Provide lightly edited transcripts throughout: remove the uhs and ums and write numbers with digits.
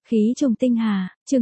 Khí trùng tinh hà, chương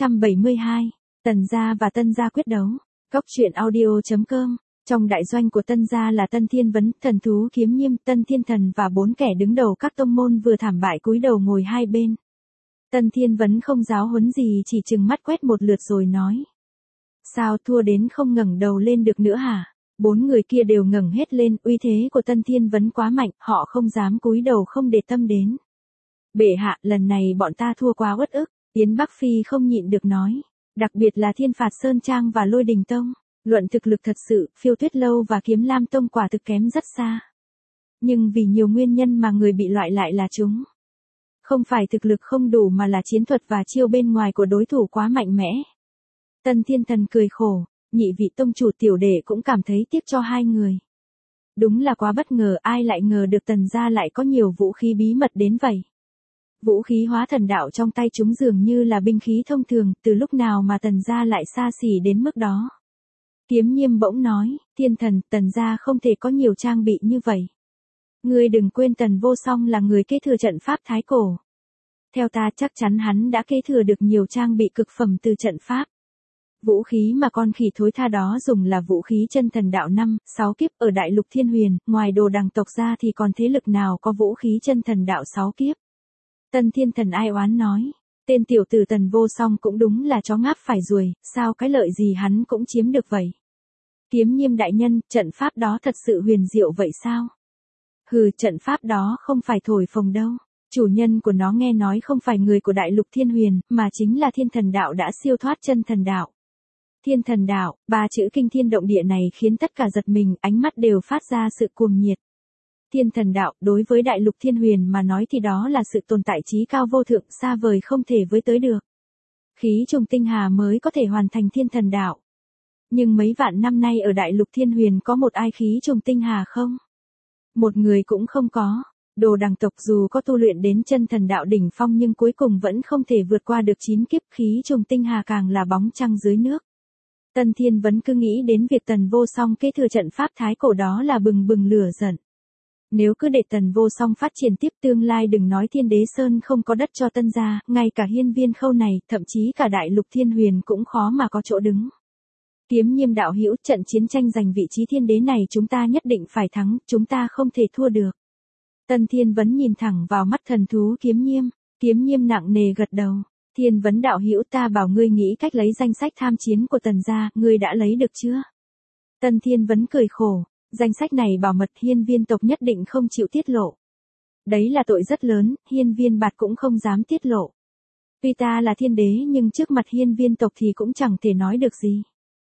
872, Tần gia và Tân gia quyết đấu. Cóc truyện audio.com. Trong đại doanh của Tân gia là Tân Thiên Vấn, Thần Thú Kiếm Nhiêm, Tân Thiên Thần và 4 kẻ đứng đầu các tông môn vừa thảm bại cúi đầu ngồi hai bên. Tân Thiên Vấn không giáo huấn gì, chỉ trừng mắt quét một lượt rồi nói: "Sao thua đến không ngẩng đầu lên được nữa hả?" 4 người kia đều ngẩng hết lên, uy thế của Tân Thiên Vấn quá mạnh, họ không dám cúi đầu không để tâm đến. "Bệ hạ, lần này bọn ta thua quá uất ức." Yến Bắc Phi không nhịn được nói. Đặc biệt là Thiên Phạt Sơn Trang và Lôi Đình Tông. Luận thực lực thật sự, Phiêu Tuyết Lâu và Kiếm Lam Tông quả thực kém rất xa. Nhưng vì nhiều nguyên nhân mà người bị loại lại là chúng. Không phải thực lực không đủ mà là chiến thuật và chiêu bên ngoài của đối thủ quá mạnh mẽ. Tân Thiên Thần cười khổ, nhị vị tông chủ tiểu đệ cũng cảm thấy tiếc cho hai người. Đúng là quá bất ngờ, ai lại ngờ được Tần gia lại có nhiều vũ khí bí mật đến vậy. Vũ khí hóa thần đạo trong tay chúng dường như là binh khí thông thường, từ lúc nào mà Tần gia lại xa xỉ đến mức đó. Kiếm Nhiêm bỗng nói: "Thiên Thần, Tần gia không thể có nhiều trang bị như vậy. Ngươi đừng quên Tần Vô Song là người kế thừa trận pháp thái cổ. Theo ta chắc chắn hắn đã kế thừa được nhiều trang bị cực phẩm từ trận pháp. Vũ khí mà con khỉ thối tha đó dùng là vũ khí chân thần đạo 5-6 kiếp ở Đại Lục Thiên Huyền, ngoài Đồ Đằng tộc ra thì còn thế lực nào có vũ khí chân thần đạo 6 kiếp?" Tân Thiên Thần ai oán nói: "Tên tiểu tử Tần Vô Song cũng đúng là chó ngáp phải ruồi, sao cái lợi gì hắn cũng chiếm được vậy?" Kiếm Nhiêm đại nhân, trận pháp đó thật sự huyền diệu vậy sao? "Hừ, trận pháp đó không phải thổi phồng đâu. Chủ nhân của nó nghe nói không phải người của Đại Lục Thiên Huyền, mà chính là Thiên Thần đạo đã siêu thoát chân thần đạo." Thiên Thần đạo, ba chữ kinh thiên động địa này khiến tất cả giật mình, ánh mắt đều phát ra sự cuồng nhiệt. Thiên Thần đạo, đối với Đại Lục Thiên Huyền mà nói thì đó là sự tồn tại chí cao vô thượng, xa vời không thể với tới được. Khí trùng tinh hà mới có thể hoàn thành Thiên Thần đạo. Nhưng mấy vạn năm nay ở Đại Lục Thiên Huyền có một ai khí trùng tinh hà không? Một người cũng không có. Đồ Đằng tộc dù có tu luyện đến chân thần đạo đỉnh phong nhưng cuối cùng vẫn không thể vượt qua được 9 kiếp, khí trùng tinh hà càng là bóng trăng dưới nước. Tân Thiên Vấn cứ nghĩ đến việc Tần Vô Song kế thừa trận pháp thái cổ đó là bừng bừng lửa giận. Nếu cứ để Tần Vô Song phát triển tiếp, tương lai đừng nói Thiên Đế Sơn không có đất cho Tân gia, ngay cả Hiên Viên Khâu này, thậm chí cả Đại Lục Thiên Huyền cũng khó mà có chỗ đứng. Kiếm Nhiêm đạo hữu, trận chiến tranh giành vị trí thiên đế này chúng ta nhất định phải thắng, chúng ta không thể thua được. Tân Thiên Vấn nhìn thẳng vào mắt thần thú Kiếm Nhiêm. Kiếm Nhiêm nặng nề gật đầu. "Thiên Vấn đạo hữu, ta bảo ngươi nghĩ cách lấy danh sách tham chiến của Tần gia, ngươi đã lấy được chưa?" Tân Thiên Vấn cười khổ. "Danh sách này bảo mật, Hiên Viên tộc nhất định không chịu tiết lộ. Đấy là tội rất lớn, Hiên Viên Bạt cũng không dám tiết lộ. Tuy ta là thiên đế nhưng trước mặt Hiên Viên tộc thì cũng chẳng thể nói được gì.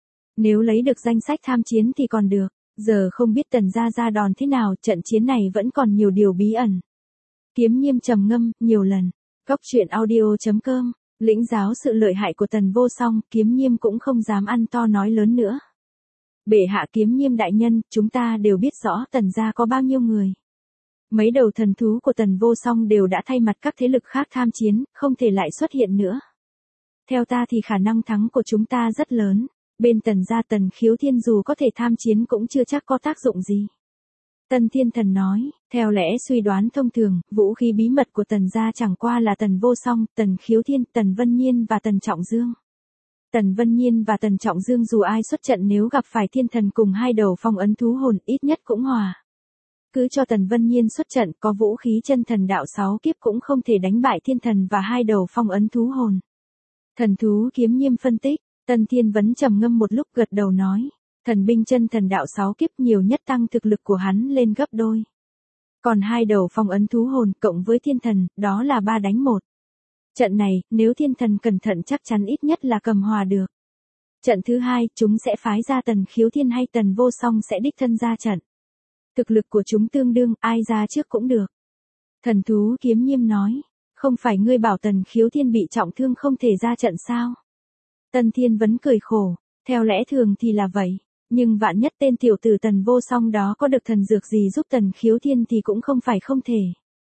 Nếu lấy được danh sách tham chiến thì còn được, giờ không biết Tần gia ra đòn thế nào, trận chiến này vẫn còn nhiều điều bí ẩn." Kiếm Nhiêm trầm ngâm, nhiều lần. Cóc truyện audio.com. Lĩnh giáo sự lợi hại của Tần Vô Song, Kiếm Nhiêm cũng không dám ăn to nói lớn nữa. "Bệ hạ, Kiếm Nhiêm đại nhân, chúng ta đều biết rõ Tần gia có bao nhiêu người. Mấy đầu thần thú của Tần Vô Song đều đã thay mặt các thế lực khác tham chiến, không thể lại xuất hiện nữa. Theo ta thì khả năng thắng của chúng ta rất lớn. Bên Tần gia Tần Khiếu Thiên dù có thể tham chiến cũng chưa chắc có tác dụng gì." Tân Thiên Thần nói: "Theo lẽ suy đoán thông thường, vũ khí bí mật của Tần gia chẳng qua là Tần Vô Song, Tần Khiếu Thiên, Tần Vân Nhiên và Tần Trọng Dương. Tần Vân Nhiên và Tần Trọng Dương dù ai xuất trận nếu gặp phải Thiên Thần cùng hai đầu phong ấn thú hồn ít nhất cũng hòa. Cứ cho Tần Vân Nhiên xuất trận, có vũ khí chân thần đạo 6 kiếp cũng không thể đánh bại Thiên Thần và hai đầu phong ấn thú hồn." Thần thú Kiếm Nhiêm phân tích. Tân Thiên Vấn trầm ngâm một lúc gật đầu nói: "Thần binh chân thần đạo 6 kiếp nhiều nhất tăng thực lực của hắn lên gấp đôi. Còn hai đầu phong ấn thú hồn cộng với Thiên Thần, đó là 3 đánh 1. Trận này, nếu Thiên Thần cẩn thận chắc chắn ít nhất là cầm hòa được. Trận thứ hai, chúng sẽ phái ra Tần Khiếu Thiên hay Tần Vô Song sẽ đích thân ra trận. Thực lực của chúng tương đương, ai ra trước cũng được." Thần thú Kiếm Nhiêm nói: "Không phải ngươi bảo Tần Khiếu Thiên bị trọng thương không thể ra trận sao?" Tân Thiên Vấn cười khổ. "Theo lẽ thường thì là vậy. Nhưng vạn nhất tên tiểu tử Tần Vô Song đó có được thần dược gì giúp Tần Khiếu Thiên thì cũng không phải không thể.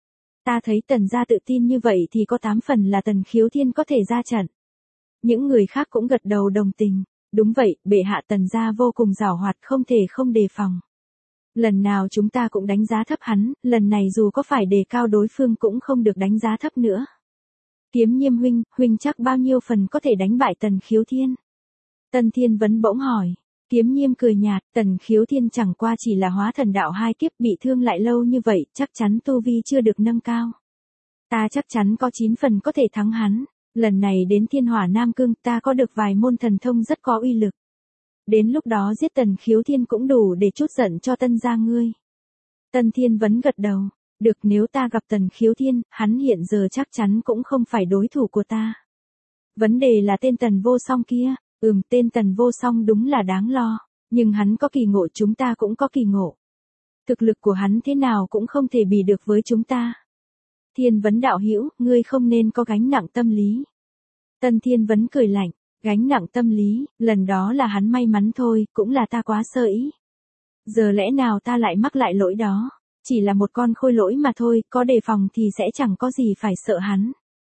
Ta thấy Tần gia tự tin như vậy thì có 8 phần là Tần Khiếu Thiên có thể ra trận." Những người khác cũng gật đầu đồng tình. "Đúng vậy, bệ hạ, Tần gia vô cùng giàu hoạt, không thể không đề phòng. Lần nào chúng ta cũng đánh giá thấp hắn, lần này dù có phải đề cao đối phương cũng không được đánh giá thấp nữa." Kiếm Nhiêm huynh chắc bao nhiêu phần có thể đánh bại Tần Khiếu Thiên? Tân Thiên Vấn bỗng hỏi. Kiếm Nhiêm cười nhạt, Tần Khiếu Thiên chẳng qua chỉ là hóa thần đạo 2 kiếp, bị thương lại lâu như vậy, chắc chắn tu vi chưa được nâng cao. Ta chắc chắn có 9 phần có thể thắng hắn. Lần này đến Thiên Hỏa Nam Cương, ta có được vài môn thần thông rất có uy lực. Đến lúc đó giết Tần Khiếu Thiên cũng đủ để trút giận cho Tân gia ngươi. Tân Thiên Vấn gật đầu. Được, nếu ta gặp Tần Khiếu Thiên, hắn hiện giờ chắc chắn cũng không phải đối thủ của ta. Vấn đề là tên Tần Vô Song kia. Tên Tần Vô Song đúng là đáng lo. Nhưng hắn có kỳ ngộ, chúng ta cũng có kỳ ngộ. Thực lực của hắn thế nào cũng không thể bì được với chúng ta. Thiên Vấn đạo hữu, ngươi không nên có gánh nặng tâm lý. Tân Thiên Vấn cười lạnh. Gánh nặng tâm lý, lần đó là hắn may mắn thôi, cũng là ta quá sơ ý. Giờ lẽ nào ta lại mắc lại lỗi đó? Chỉ là một con khôi lỗi mà thôi, có đề phòng thì sẽ chẳng có gì phải sợ hắn.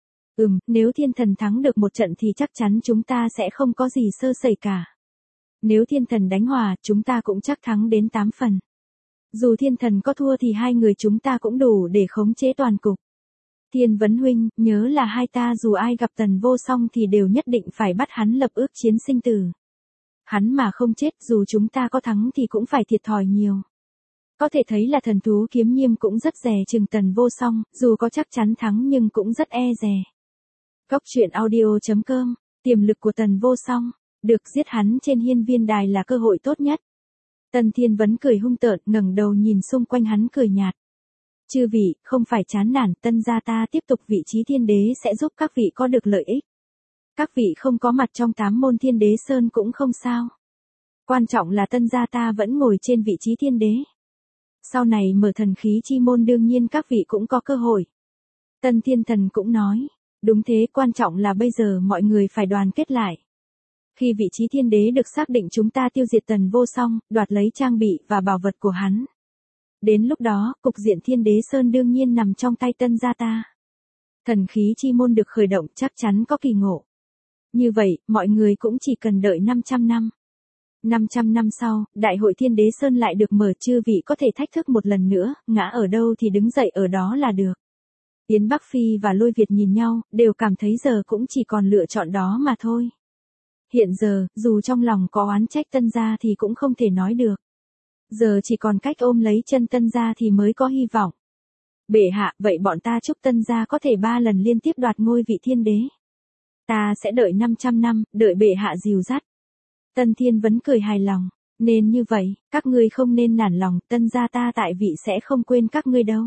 Nếu thiên thần thắng được một trận thì chắc chắn chúng ta sẽ không có gì sơ sẩy cả. Nếu thiên thần đánh hòa, chúng ta cũng chắc thắng đến 8 phần. Dù thiên thần có thua thì hai người chúng ta cũng đủ để khống chế toàn cục. Thiên Vấn huynh, nhớ là hai ta dù ai gặp Tần Vô Song thì đều nhất định phải bắt hắn lập ước chiến sinh tử. Hắn mà không chết, dù chúng ta có thắng thì cũng phải thiệt thòi nhiều. Có thể thấy là thần thú Kiếm Nhiêm cũng rất dè chừng Tần Vô Song, dù có chắc chắn thắng nhưng cũng rất e dè. Cốc truyện audio.com, tiềm lực của Tần Vô Song, được giết hắn trên hiên viên đài là cơ hội tốt nhất. Tân Thiên Vấn cười hung tợn, ngẩng đầu nhìn xung quanh hắn cười nhạt. Chư vị, không phải chán nản, Tân gia ta tiếp tục vị trí thiên đế sẽ giúp các vị có được lợi ích. Các vị không có mặt trong 8 môn thiên đế sơn cũng không sao. Quan trọng là Tân gia ta vẫn ngồi trên vị trí thiên đế. Sau này mở thần khí chi môn đương nhiên các vị cũng có cơ hội. Tân Thiên Thần cũng nói, đúng thế, quan trọng là bây giờ mọi người phải đoàn kết lại. Khi vị trí thiên đế được xác định chúng ta tiêu diệt Tần Vô Song, đoạt lấy trang bị và bảo vật của hắn. Đến lúc đó, cục diện thiên đế sơn đương nhiên nằm trong tay Tân gia ta. Thần khí chi môn được khởi động chắc chắn có kỳ ngộ. Như vậy, mọi người cũng chỉ cần đợi 500 năm. 500 năm sau, Đại hội Thiên Đế Sơn lại được mở, chư vị có thể thách thức một lần nữa, ngã ở đâu thì đứng dậy ở đó là được. Yến Bắc Phi và Lôi Việt nhìn nhau, đều cảm thấy giờ cũng chỉ còn lựa chọn đó mà thôi. Hiện giờ, dù trong lòng có oán trách Tân gia thì cũng không thể nói được. Giờ chỉ còn cách ôm lấy chân Tân gia thì mới có hy vọng. Bệ hạ, vậy bọn ta chúc Tân gia có thể 3 lần liên tiếp đoạt ngôi vị thiên đế. Ta sẽ đợi 500 năm, đợi bệ hạ dìu dắt. Tân Thiên Vấn cười hài lòng. Nên như vậy, các ngươi không nên nản lòng, Tân gia ta tại vị sẽ không quên các ngươi đâu.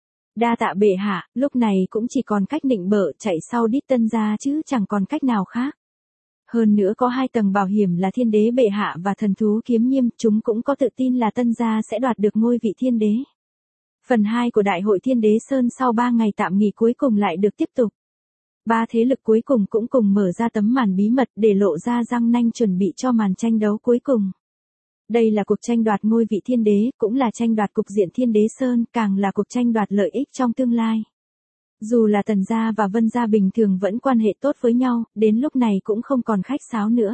Đa tạ bệ hạ, lúc này cũng chỉ còn cách nịnh bợ chạy sau đít Tân gia chứ chẳng còn cách nào khác. Hơn nữa có 2 tầng bảo hiểm là thiên đế bệ hạ và thần thú Kiếm Nhiêm, chúng cũng có tự tin là Tân gia sẽ đoạt được ngôi vị thiên đế. Phần 2 của Đại hội Thiên Đế Sơn sau 3 ngày tạm nghỉ cuối cùng lại được tiếp tục. 3 thế lực cuối cùng cũng cùng mở ra tấm màn bí mật để lộ ra răng nanh chuẩn bị cho màn tranh đấu cuối cùng. Đây là cuộc tranh đoạt ngôi vị thiên đế, cũng là tranh đoạt cục diện Thiên Đế Sơn, càng là cuộc tranh đoạt lợi ích trong tương lai. Dù là Tần gia và Vân gia bình thường vẫn quan hệ tốt với nhau, đến lúc này cũng không còn khách sáo nữa.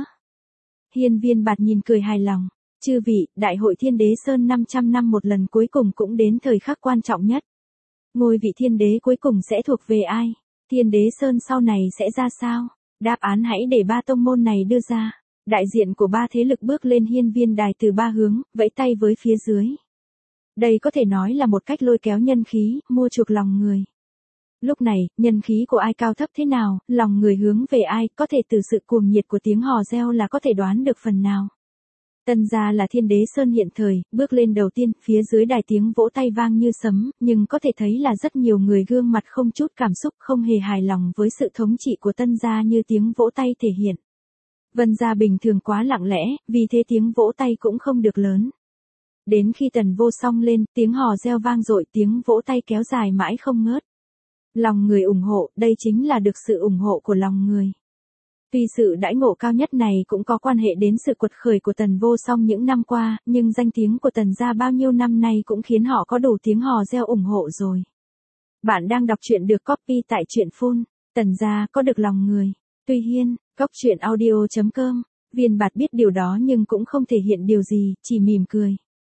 Hiên Viên Bạt nhìn cười hài lòng. Chư vị, Đại hội Thiên Đế Sơn 500 năm một lần cuối cùng cũng đến thời khắc quan trọng nhất. Ngôi vị thiên đế cuối cùng sẽ thuộc về ai? Thiên Đế Sơn sau này sẽ ra sao? Đáp án hãy để 3 tông môn này đưa ra. Đại diện của 3 thế lực bước lên hiên viên đài từ 3 hướng, vẫy tay với phía dưới. Đây có thể nói là một cách lôi kéo nhân khí, mua chuộc lòng người. Lúc này, nhân khí của ai cao thấp thế nào, lòng người hướng về ai, có thể từ sự cuồng nhiệt của tiếng hò reo là có thể đoán được phần nào. Tân gia là Thiên Đế Sơn hiện thời, bước lên đầu tiên, phía dưới đài tiếng vỗ tay vang như sấm, nhưng có thể thấy là rất nhiều người gương mặt không chút cảm xúc, không hề hài lòng với sự thống trị của Tân gia như tiếng vỗ tay thể hiện. Vân gia bình thường quá lặng lẽ, vì thế tiếng vỗ tay cũng không được lớn. Đến khi Tần Vô Song lên, tiếng hò reo vang dội, tiếng vỗ tay kéo dài mãi không ngớt. Lòng người ủng hộ, đây chính là được sự ủng hộ của lòng người. Tuy sự đãi ngộ cao nhất này cũng có quan hệ đến sự quật khởi của Tần Vô Song những năm qua, nhưng danh tiếng của Tần gia bao nhiêu năm nay cũng khiến họ có đủ tiếng hò reo ủng hộ rồi. Bạn đang đọc truyện được copy tại truyện phun. Tần gia có được lòng người. Tuy nhiên, cốc truyện audio.com, Viên Bạt biết điều đó nhưng cũng không thể hiện điều gì, chỉ mỉm cười.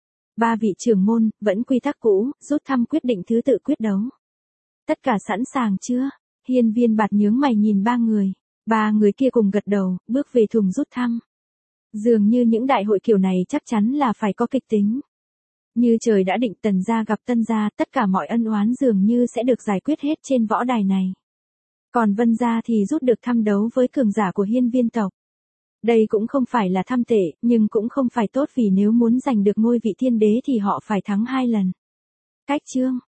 3 vị trưởng môn, vẫn quy tắc cũ, rút thăm quyết định thứ tự quyết đấu. Tất cả sẵn sàng chưa? Hiên Viên Bạt nhướng mày nhìn ba người kia cùng gật đầu, bước về thùng rút thăm. Dường như những đại hội kiểu này chắc chắn là phải có kịch tính. Như trời đã định Tần gia gặp Tân gia, tất cả mọi ân oán dường như sẽ được giải quyết hết trên võ đài này. Còn Vân gia thì rút được thăm đấu với cường giả của Hiên Viên tộc. Đây cũng không phải là thăm tệ, nhưng cũng không phải tốt vì nếu muốn giành được ngôi vị thiên đế thì họ phải thắng 2 lần. Cách chương